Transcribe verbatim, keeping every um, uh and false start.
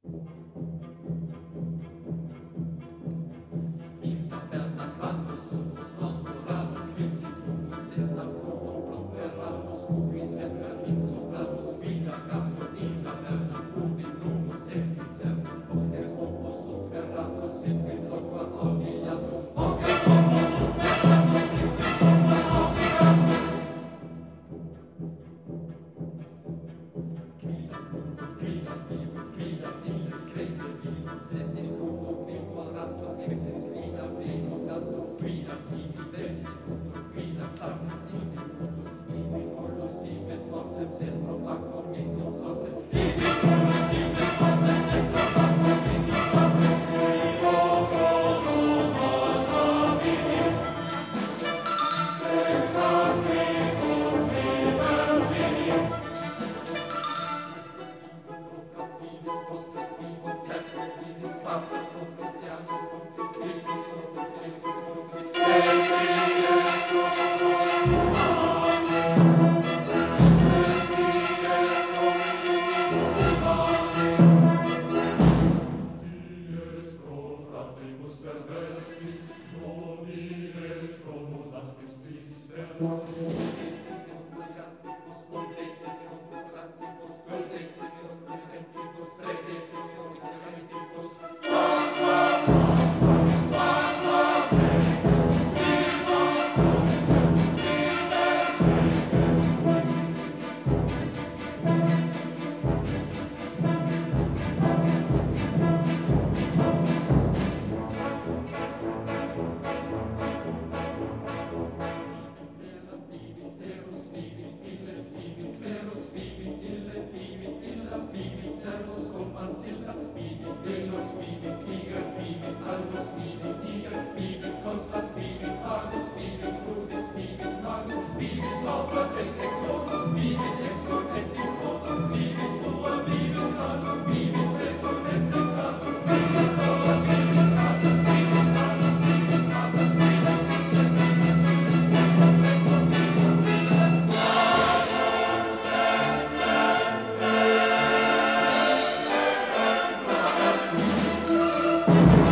Intapernaquamus sumus londoramus principum sentacurum properamus ubi semper insupramus vida gato intabernam ubi numus est insertum hoc est opus operatus sit in loqua audia hoc est opus operatus sit in loqua audia quidam uno quidam vivum quidam illis crede vivum sed in uno quidam exis quidam deo dato quidam ibi vestibunt quidam sanctis ibi mundo ibi nullus timet mortem sed probacum metum sorte ibi nullus timet mortem sed probacum metum sorte Io colo morta vidi ex amico libertini Captivis post vivo terra vidis quater cum Christianus cum Christianus cum Christianus Dies pro fratrimus perversis nomines communabis miseris Servus cum ancilla, vivit Venus, vivit Niger, vivit Albus, vivit Niger, vivit Constans, vivit Argus, vivit Rudis, vivit Magus, vivit Lauper et Eclotus, vivit Exul et Impotus, vivit Ua, vivit Carus, vivit Exul et Eclatus, vivit Sola, vivit Natus, vivit Carus, vivit Natus, vivit Christian, vivit Vivit, vivit Sector, vivit Vivit, Salus est Dei.